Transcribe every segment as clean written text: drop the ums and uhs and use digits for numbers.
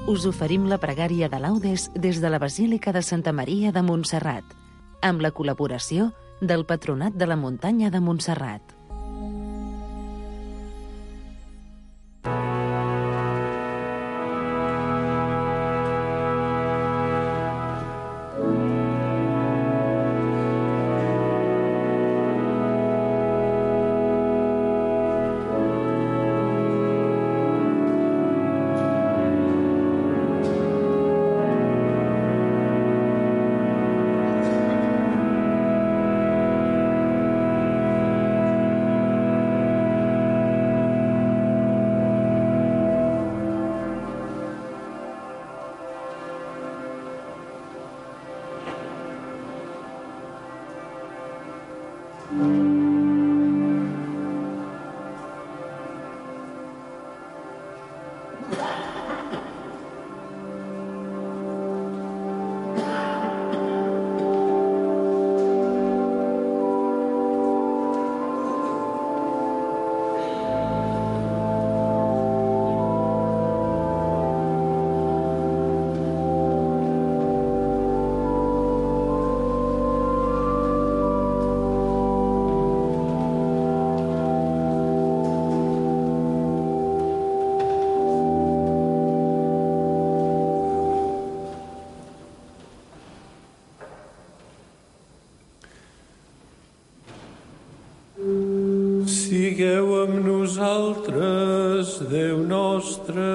us oferim la pregària de laudes des de la Basílica de Santa Maria de Montserrat, amb la col·laboració del Patronat de la Muntanya de Montserrat. Sigueu amb nosaltres, Déu nostre.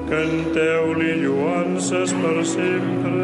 Canteu-li lloances per sempre.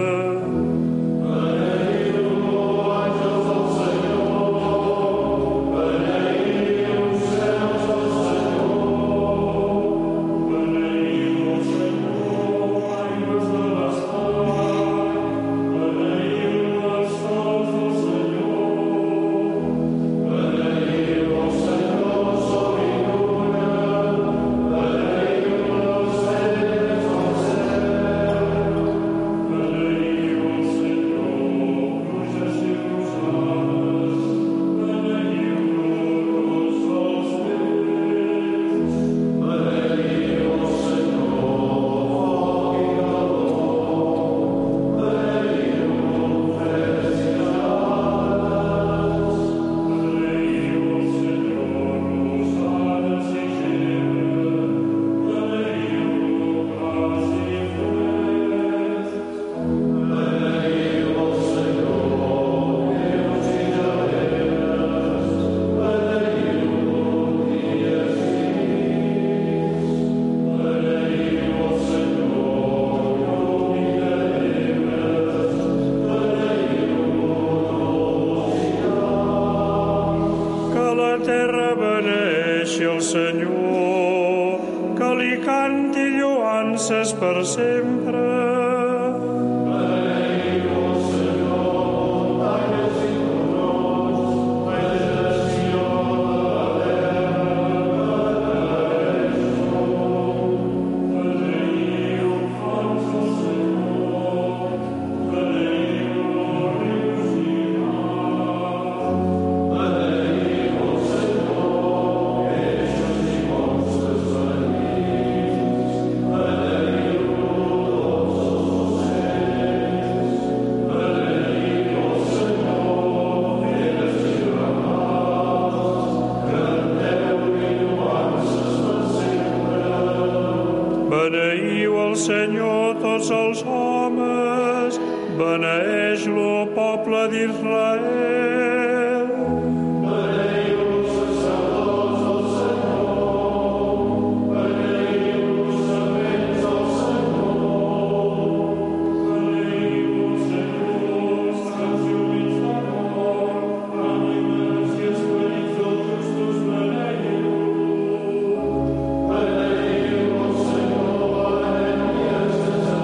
Terra beneixi el Senyor, que li canti lloances per sempre. Beneiu el Senyor tots els homes, beneeix-lo, poble d'Israel. Beneiu els sacerdots del Senyor, beneiu els servents del Senyor, beneiu el Senyor, sants i humils d'amor, ànimes i esperits dels justos, beneiu.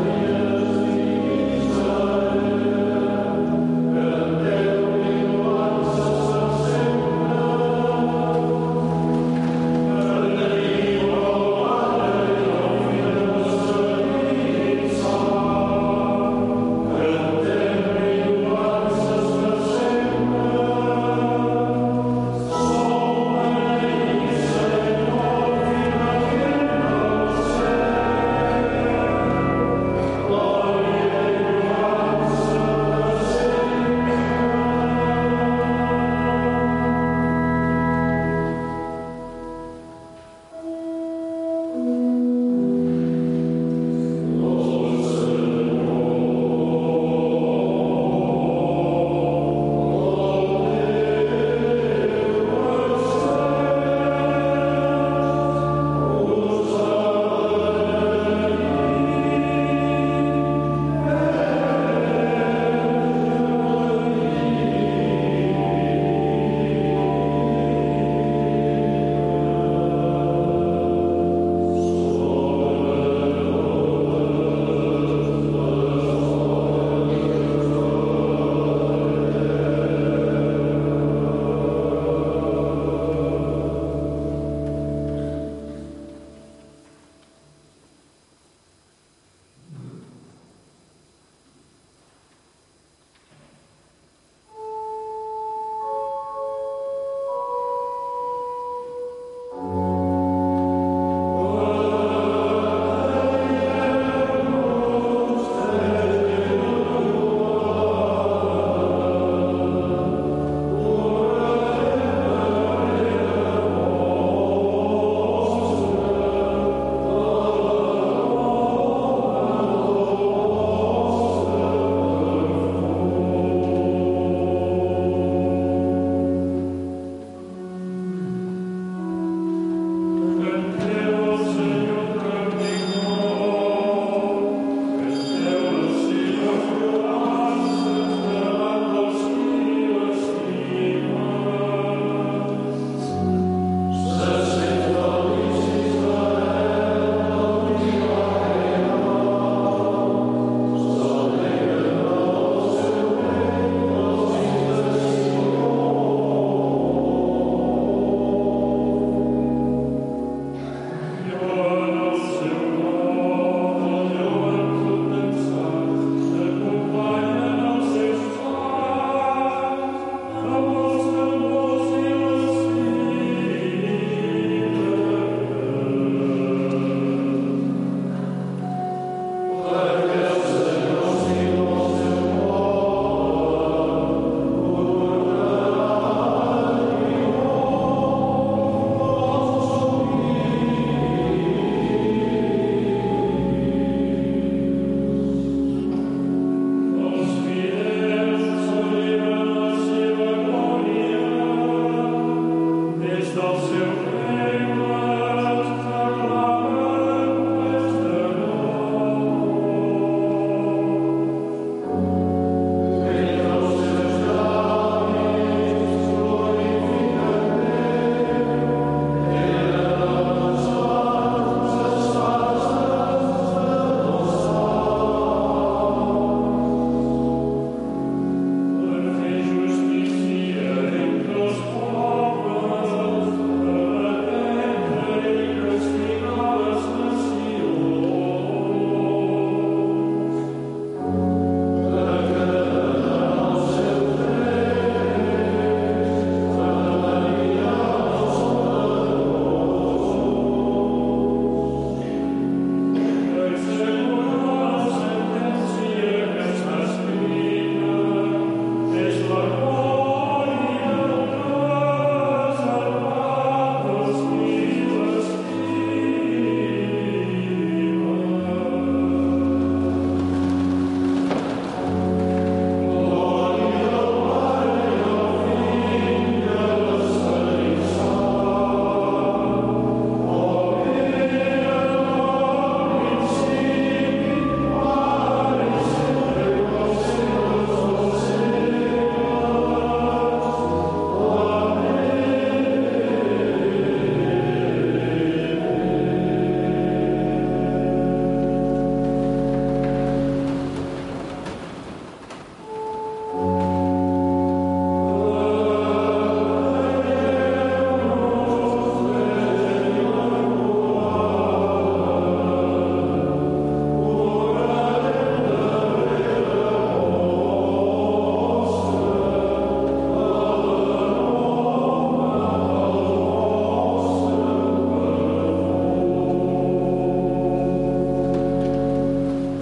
Canteu-li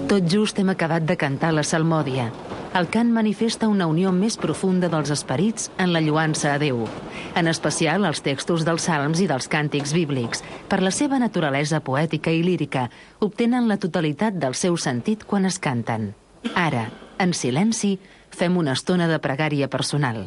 Tot just hem acabat de cantar la salmòdia. El cant manifesta una unió més profunda dels esperits en la lloança a Déu, en especial els textos dels salms i dels càntics bíblics. Per la seva naturalesa poètica i lírica, obtenen la totalitat del seu sentit quan es canten. Ara, en silenci, fem una estona de pregària personal.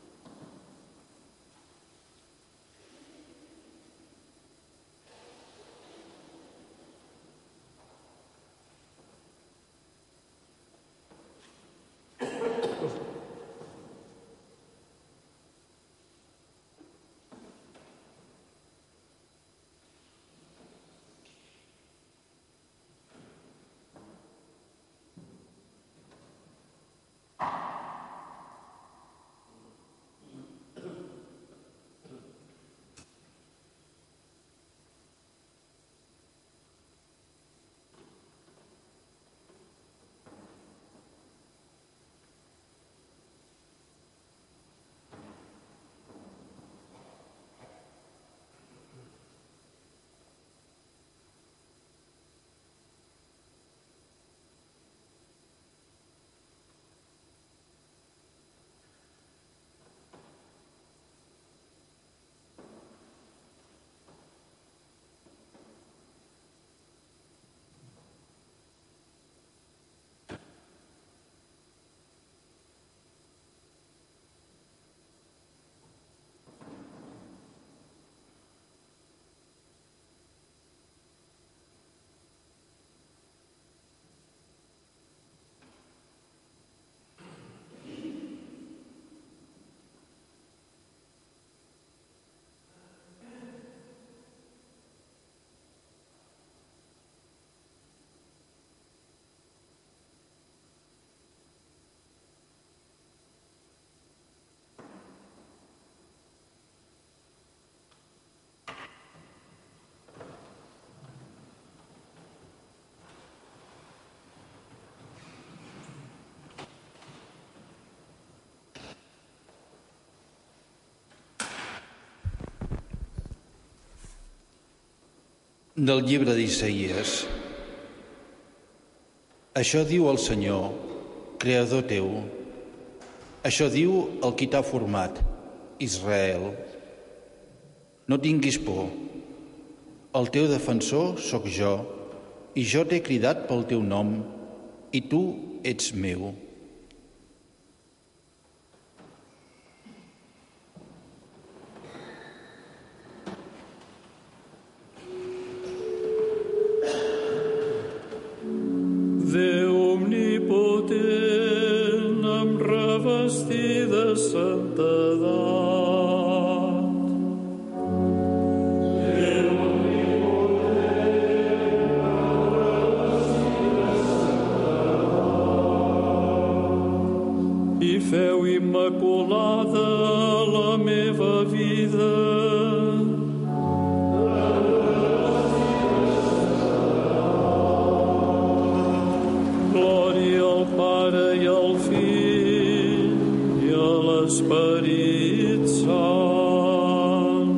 Del llibre d'Isaïes. Això diu el Senyor, creador teu. Això diu el qui t'ha format, Israel. No tinguis por. El teu defensor sóc jo, i jo t'he cridat pel teu nom, i tu ets meu. Déu omnipotent, em revestí de santedat. Déu omnipotent, em revestí de santedat. I feu immaculada la meva vida. Esperit Sant.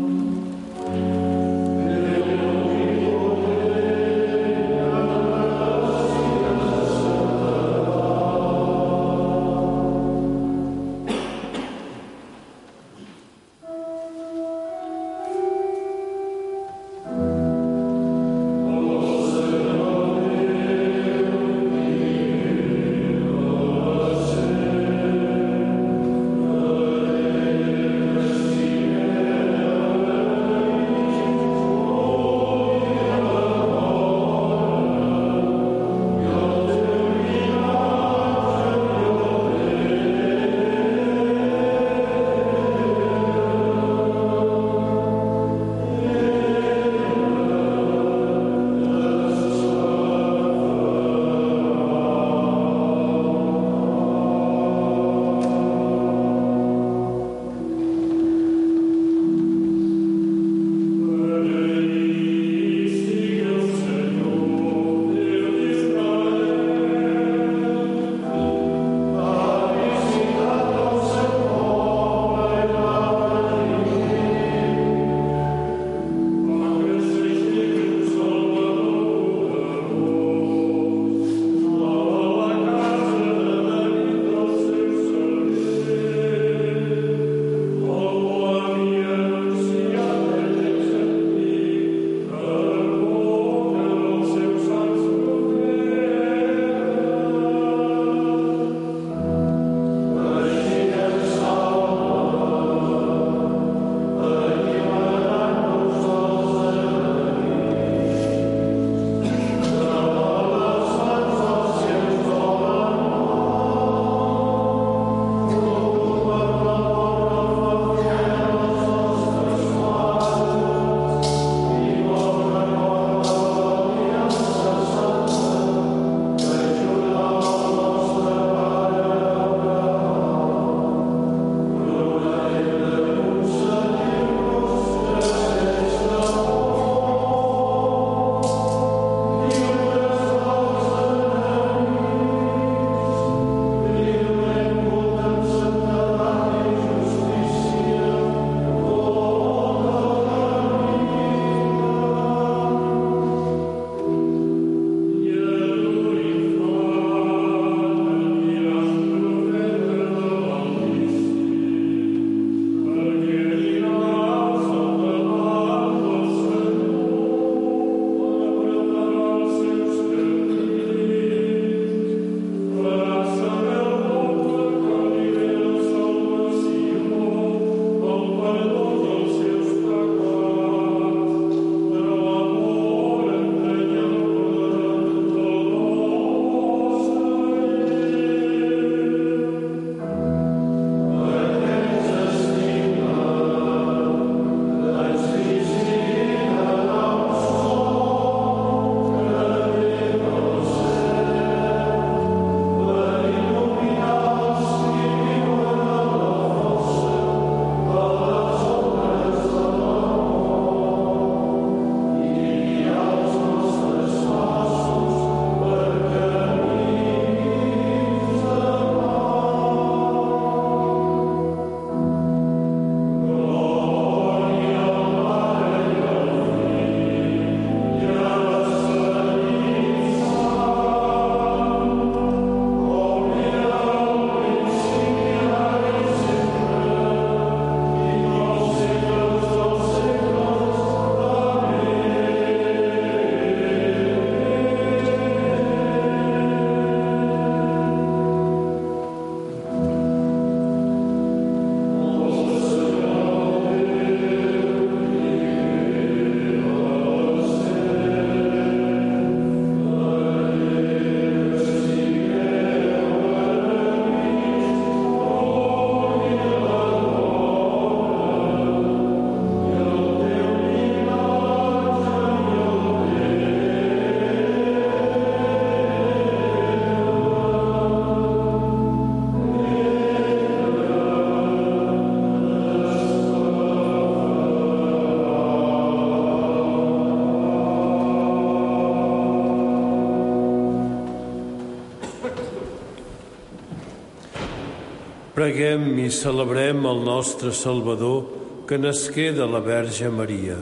Preguem i celebrem el nostre Salvador, que nasqué de la Verge Maria.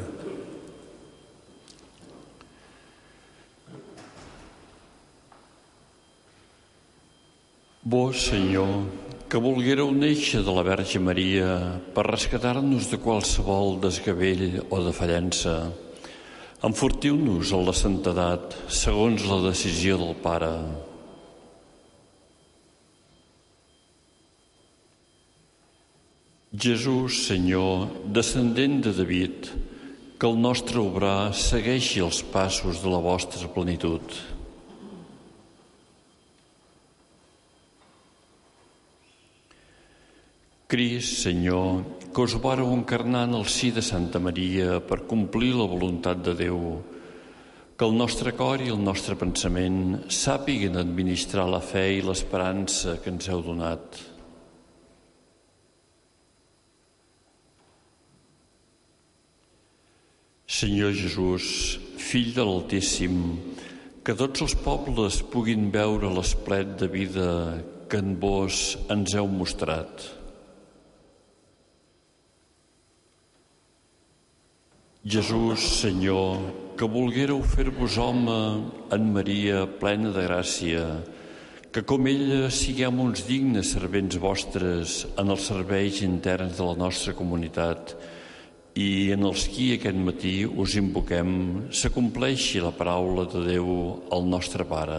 Vós, Senyor, que volguéreu néixer de la Verge Maria per rescatar-nos de qualsevol desgavell o de fallença, enfortiu-nos en la santedat segons la decisió del Pare. Jesús, Senyor, descendent de David, que el nostre obrar segueixi els passos de la vostra plenitud. Crist, Senyor, que us vareu encarnar en el si de Santa Maria per complir la voluntat de Déu, que el nostre cor i el nostre pensament sàpiguen administrar la fe i l'esperança que ens heu donat. Senyor Jesús, Fill de l'Altíssim, que tots els pobles puguin veure l'esplet de vida que en vos ens heu mostrat. Jesús, Senyor, que volguéreu fer-vos home en Maria plena de gràcia, que com ella siguem uns dignes servents vostres en els serveis interns de la nostra comunitat i en els qui aquest matí us invoquem s'acompleixi la paraula de Déu, el nostre Pare.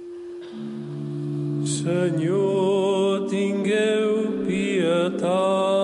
Senyor, tingueu pietat.